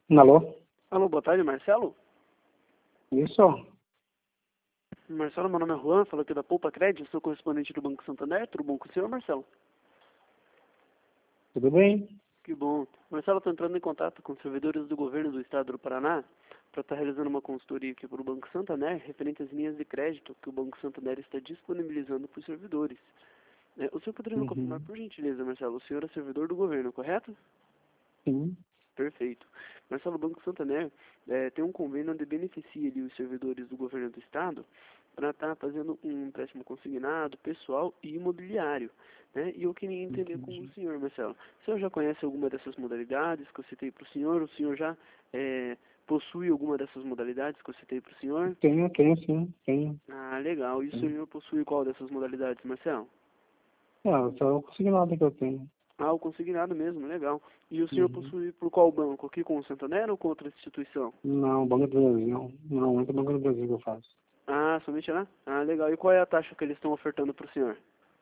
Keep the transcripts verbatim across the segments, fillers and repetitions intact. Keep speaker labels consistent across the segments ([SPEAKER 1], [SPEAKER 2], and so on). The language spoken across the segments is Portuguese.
[SPEAKER 1] Alô?
[SPEAKER 2] Alô, boa tarde, Marcelo?
[SPEAKER 1] Isso?
[SPEAKER 2] Marcelo, meu nome é Juan, falo aqui da Poupa Crédito, sou correspondente do Banco Santander. Tudo bom com o senhor, Marcelo?
[SPEAKER 1] Tudo bem?
[SPEAKER 2] Que bom. Marcelo, estou entrando em contato com os servidores do governo do estado do Paraná para estar realizando uma consultoria aqui para o Banco Santander referente às linhas de crédito que o Banco Santander está disponibilizando para os servidores. É, o senhor poderia me confirmar,
[SPEAKER 1] Uhum.
[SPEAKER 2] por gentileza, Marcelo, o senhor é servidor do governo, correto?
[SPEAKER 1] Sim.
[SPEAKER 2] Perfeito. Marcelo, o Banco Santander é, tem um convênio onde beneficia ali, os servidores do governo do estado para estar fazendo um empréstimo consignado, pessoal e imobiliário. Né? E eu queria entender com o
[SPEAKER 1] Entendi.
[SPEAKER 2] senhor, Marcelo. O senhor já conhece alguma dessas modalidades que eu citei para o senhor? O senhor já é, possui alguma dessas modalidades que eu citei para o senhor?
[SPEAKER 1] Tenho, tenho sim, tenho.
[SPEAKER 2] Ah, legal. E o
[SPEAKER 1] tenho.
[SPEAKER 2] senhor possui qual dessas modalidades, Marcelo?
[SPEAKER 1] Ah, só o consignado que eu tenho.
[SPEAKER 2] Ah, o consignado mesmo, legal. E o senhor
[SPEAKER 1] Uhum.
[SPEAKER 2] possui por qual banco? Aqui com o Santander ou com outra instituição?
[SPEAKER 1] Não, Banco do Brasil. Não, é do Banco do Brasil que eu faço.
[SPEAKER 2] Ah, somente lá? Ah, legal. E qual é a taxa que eles estão ofertando para o senhor?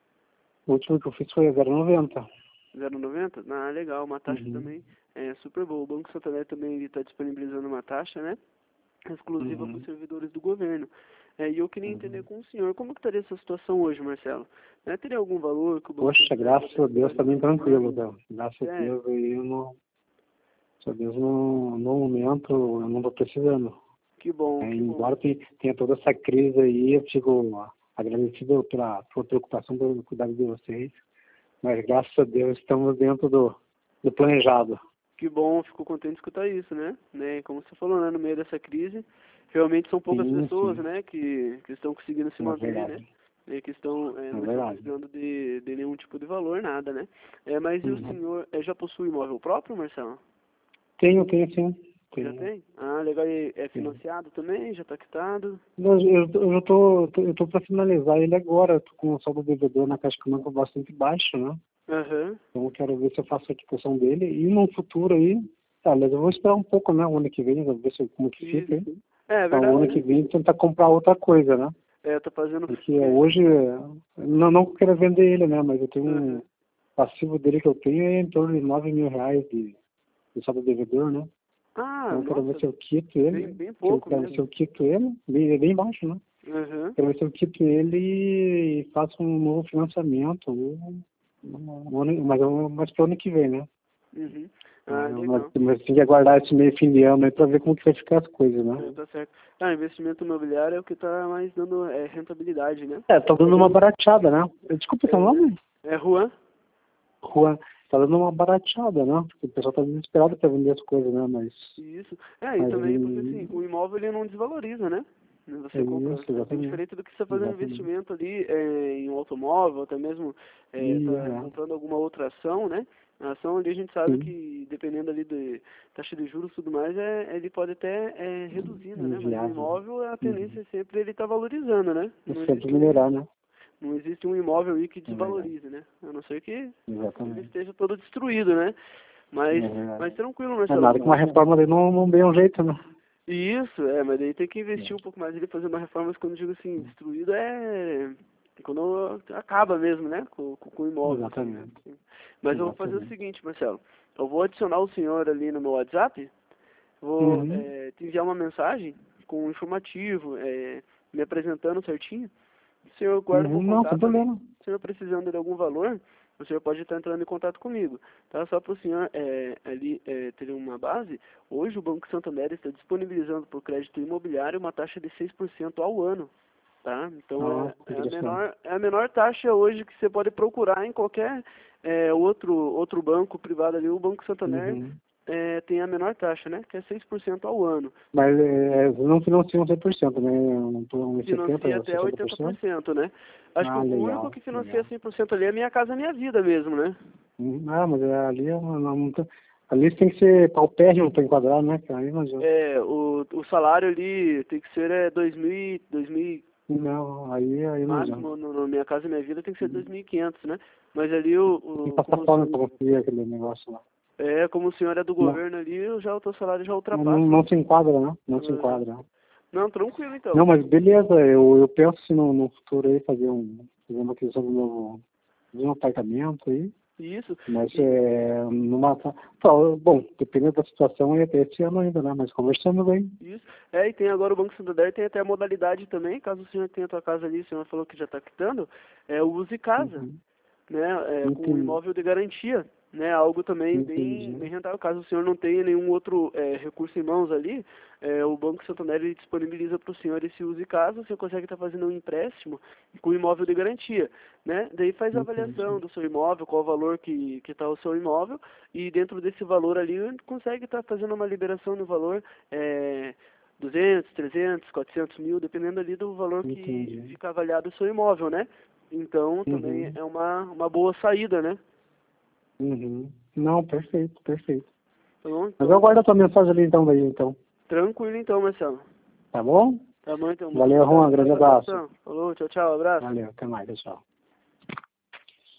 [SPEAKER 1] O último que eu fiz foi zero vírgula noventa.
[SPEAKER 2] zero vírgula noventa? Ah, legal. Uma taxa
[SPEAKER 1] Uhum.
[SPEAKER 2] também é super boa. O Banco Santander também está disponibilizando uma taxa, né? Exclusiva para os
[SPEAKER 1] Uhum.
[SPEAKER 2] servidores do governo. É, e eu queria entender
[SPEAKER 1] Uhum.
[SPEAKER 2] com o senhor, como que estaria essa situação hoje, Marcelo? Né, teria algum valor que o Banco
[SPEAKER 1] Poxa,
[SPEAKER 2] Santander
[SPEAKER 1] graças a
[SPEAKER 2] poderia
[SPEAKER 1] Deus
[SPEAKER 2] estar
[SPEAKER 1] tá bem tranquilo,
[SPEAKER 2] disponibilizando?
[SPEAKER 1] cara. Graças a
[SPEAKER 2] Sério?
[SPEAKER 1] Deus aí eu não. Graças a Deus no, no momento eu não tô precisando.
[SPEAKER 2] Que bom,
[SPEAKER 1] É,
[SPEAKER 2] que bom.
[SPEAKER 1] embora tenha, tenha toda essa crise aí, eu fico agradecido pela sua preocupação, pelo cuidado de vocês. Mas graças a Deus estamos dentro do, do planejado.
[SPEAKER 2] Que bom, fico contente de escutar isso, né? né? Como você falou, né? No meio dessa crise, realmente são poucas
[SPEAKER 1] Sim,
[SPEAKER 2] pessoas,
[SPEAKER 1] sim,
[SPEAKER 2] né? Que, que estão conseguindo se
[SPEAKER 1] é
[SPEAKER 2] manter, né?
[SPEAKER 1] verdade.
[SPEAKER 2] E que estão é,
[SPEAKER 1] É
[SPEAKER 2] não estão
[SPEAKER 1] verdade.
[SPEAKER 2] precisando de, de nenhum tipo de valor, nada, né? É, mas e o
[SPEAKER 1] Uhum.
[SPEAKER 2] senhor é, já possui imóvel próprio, Marcelo?
[SPEAKER 1] Tenho, tenho sim.
[SPEAKER 2] Já
[SPEAKER 1] Tenho,
[SPEAKER 2] tem? Ah, legal. E é
[SPEAKER 1] tenho.
[SPEAKER 2] financiado também? Já está quitado?
[SPEAKER 1] Eu, eu, eu tô, tô- eu tô para finalizar ele agora. Tô com o saldo devedor na Caixa Econômica bastante baixo, né?
[SPEAKER 2] Aham.
[SPEAKER 1] Então eu quero ver se eu faço a quitação dele. E no futuro aí, tá, mas eu vou esperar um pouco, né? O ano que vem, vou ver se, como que fica aí.
[SPEAKER 2] Isso. É, é
[SPEAKER 1] Então o
[SPEAKER 2] verdade,
[SPEAKER 1] ano que
[SPEAKER 2] né?
[SPEAKER 1] vem tentar comprar outra coisa, né?
[SPEAKER 2] É, tá fazendo
[SPEAKER 1] Porque
[SPEAKER 2] porque...
[SPEAKER 1] hoje, não, não que eu quero vender ele, né? Mas eu tenho um
[SPEAKER 2] Aham.
[SPEAKER 1] passivo dele que eu tenho é em torno de nove mil reais de, de saldo devedor, né?
[SPEAKER 2] Ah,
[SPEAKER 1] Então eu quero ver
[SPEAKER 2] nossa,
[SPEAKER 1] se eu quito
[SPEAKER 2] bem,
[SPEAKER 1] ele,
[SPEAKER 2] bem
[SPEAKER 1] que eu
[SPEAKER 2] pouco
[SPEAKER 1] quero ver se eu
[SPEAKER 2] mesmo.
[SPEAKER 1] quito ele, bem, é bem baixo, né?
[SPEAKER 2] Aham.
[SPEAKER 1] Quero ver se eu quito ele e faço um novo financiamento, um, um ano, mas, mas para o ano que vem, né?
[SPEAKER 2] Uhum. Ah,
[SPEAKER 1] Mas, mas,
[SPEAKER 2] legal.
[SPEAKER 1] mas tem que aguardar esse meio fim de ano aí para ver como que vai ficar as coisas, né?
[SPEAKER 2] É, tá certo. Ah, investimento imobiliário é o que está mais dando é, rentabilidade, né?
[SPEAKER 1] É, tá dando uma barateada, né? Desculpa seu
[SPEAKER 2] É, né?
[SPEAKER 1] nome?
[SPEAKER 2] É Juan?
[SPEAKER 1] Juan. Tá dando uma barateada, né? Porque o pessoal tá desesperado para vender as coisas, né? Mas,
[SPEAKER 2] Isso. É, e
[SPEAKER 1] mas
[SPEAKER 2] também porque assim,
[SPEAKER 1] hum,
[SPEAKER 2] o imóvel ele não desvaloriza, né?
[SPEAKER 1] é
[SPEAKER 2] Você compra,
[SPEAKER 1] isso,
[SPEAKER 2] é bem
[SPEAKER 1] exatamente.
[SPEAKER 2] diferente do que você fazer um
[SPEAKER 1] Exatamente.
[SPEAKER 2] investimento ali é, em um automóvel, até mesmo é,
[SPEAKER 1] E,
[SPEAKER 2] tá
[SPEAKER 1] é,
[SPEAKER 2] comprando alguma outra ação, né? A ação ali a gente sabe
[SPEAKER 1] sim,
[SPEAKER 2] que dependendo ali de taxa de juros e tudo mais, é, ele pode até é, reduzindo, né? Mas o
[SPEAKER 1] inviável.
[SPEAKER 2] imóvel, a
[SPEAKER 1] Uhum.
[SPEAKER 2] tendência é sempre ele tá valorizando, né?
[SPEAKER 1] É
[SPEAKER 2] Não
[SPEAKER 1] sempre
[SPEAKER 2] existe um,
[SPEAKER 1] melhorar, né?
[SPEAKER 2] não existe um imóvel aí que
[SPEAKER 1] É verdade.
[SPEAKER 2] desvalorize, né? A não ser que ele
[SPEAKER 1] Exatamente.
[SPEAKER 2] esteja todo destruído, né?
[SPEAKER 1] É
[SPEAKER 2] Mas,
[SPEAKER 1] verdade.
[SPEAKER 2] mas tranquilo,
[SPEAKER 1] É
[SPEAKER 2] Marcelo.
[SPEAKER 1] nada que uma reforma ali não, não dê um jeito, né?
[SPEAKER 2] Isso, é, mas daí tem que
[SPEAKER 1] É.
[SPEAKER 2] investir um pouco mais ele fazer uma reforma, mas quando eu digo assim, destruído é quando acaba mesmo, né? Com, com, com o imóvel, assim, né?
[SPEAKER 1] Exatamente.
[SPEAKER 2] Mas eu vou fazer o
[SPEAKER 1] Exatamente.
[SPEAKER 2] seguinte, Marcelo. Eu vou adicionar o senhor ali no meu WhatsApp, vou
[SPEAKER 1] Uhum.
[SPEAKER 2] é, te enviar uma mensagem com um informativo, é, me apresentando certinho. O senhor guarda o meu
[SPEAKER 1] Uhum. Não, sem
[SPEAKER 2] contato ali.
[SPEAKER 1] problema.
[SPEAKER 2] O senhor precisando de algum valor, o senhor pode estar entrando em contato comigo. Tá? Só para o senhor é, ali é, ter uma base, hoje o Banco Santander está disponibilizando por crédito imobiliário uma taxa de seis por cento ao ano. Tá? Então
[SPEAKER 1] Ah,
[SPEAKER 2] é, é, a
[SPEAKER 1] interessante.
[SPEAKER 2] menor, é a menor taxa hoje que você pode procurar em qualquer é, outro, outro banco privado ali. O Banco Santander
[SPEAKER 1] Uhum.
[SPEAKER 2] é, tem a menor taxa, né? Que é seis por cento ao ano.
[SPEAKER 1] Mas é, não financiam cem por cento, né? Um, uns setenta
[SPEAKER 2] Financia
[SPEAKER 1] por cento,
[SPEAKER 2] até
[SPEAKER 1] sessenta por
[SPEAKER 2] oitenta por
[SPEAKER 1] cento.
[SPEAKER 2] cento, né? Acho que
[SPEAKER 1] Ah,
[SPEAKER 2] o único
[SPEAKER 1] legal,
[SPEAKER 2] que financia
[SPEAKER 1] legal.
[SPEAKER 2] cem por cento ali é Minha Casa Minha Vida mesmo, né?
[SPEAKER 1] Uhum. Ah, mas é, ali, é uma- não, não tem- ali tem que ser paupérrimo para enquadrar, né? Cara? Aí não adianta.
[SPEAKER 2] É, o, o salário ali tem que ser é, dois mil, dois mil
[SPEAKER 1] Não, aí, aí não adianta.
[SPEAKER 2] máximo, no, no Minha Casa Minha Vida tem que ser dois mil e quinhentos, né? Mas ali, o,
[SPEAKER 1] Tem que
[SPEAKER 2] o,
[SPEAKER 1] passar
[SPEAKER 2] como,
[SPEAKER 1] fome para conseguir aquele negócio lá.
[SPEAKER 2] é, como o senhor é do
[SPEAKER 1] Não,
[SPEAKER 2] governo ali, já, o teu salário já
[SPEAKER 1] não, não
[SPEAKER 2] ultrapassa.
[SPEAKER 1] não se enquadra, né? Não se
[SPEAKER 2] Uhum.
[SPEAKER 1] enquadra.
[SPEAKER 2] Não, tranquilo então.
[SPEAKER 1] Não, mas beleza, eu, eu penso se no, no futuro aí fazer, um, fazer uma aquisição de um novo de um apartamento aí.
[SPEAKER 2] Isso.
[SPEAKER 1] Mas é, numa, tá, bom, dependendo da situação, ia ter esse ano ainda, né? Mas conversando bem.
[SPEAKER 2] Isso. É, e tem agora o Banco Santander, tem até a modalidade também, caso o senhor tenha a tua casa ali, o senhor falou que já está quitando, é o Use Casa,
[SPEAKER 1] Uhum.
[SPEAKER 2] né? É, com um
[SPEAKER 1] Entendi.
[SPEAKER 2] imóvel de garantia, né? Algo também
[SPEAKER 1] Entendi.
[SPEAKER 2] bem, bem rentável. Caso o senhor não tenha nenhum outro é, recurso em mãos ali, é, o Banco Santander ele disponibiliza para o senhor esse Use Casa, o senhor consegue estar fazendo um empréstimo com imóvel de garantia, né? Daí faz a avaliação
[SPEAKER 1] Entendi.
[SPEAKER 2] do seu imóvel, qual o valor que que está o seu imóvel, e dentro desse valor ali consegue estar fazendo uma liberação no valor é, duzentos, trezentos, quatrocentos mil, dependendo ali do valor que
[SPEAKER 1] Entendi.
[SPEAKER 2] fica avaliado o seu imóvel, né? Então também
[SPEAKER 1] Uhum.
[SPEAKER 2] é uma, uma boa saída, né?
[SPEAKER 1] Uhum. Não, perfeito, perfeito.
[SPEAKER 2] Tá bom?
[SPEAKER 1] Mas eu
[SPEAKER 2] Então,
[SPEAKER 1] aguardo a tua mensagem ali então, daí, então.
[SPEAKER 2] tranquilo então, Marcelo.
[SPEAKER 1] Tá bom?
[SPEAKER 2] Tá bom, então. Muito
[SPEAKER 1] Valeu,
[SPEAKER 2] obrigado
[SPEAKER 1] Juan.
[SPEAKER 2] pela
[SPEAKER 1] Grande abraço.
[SPEAKER 2] participação. Falou, tchau, tchau, abraço.
[SPEAKER 1] Valeu, até mais, pessoal.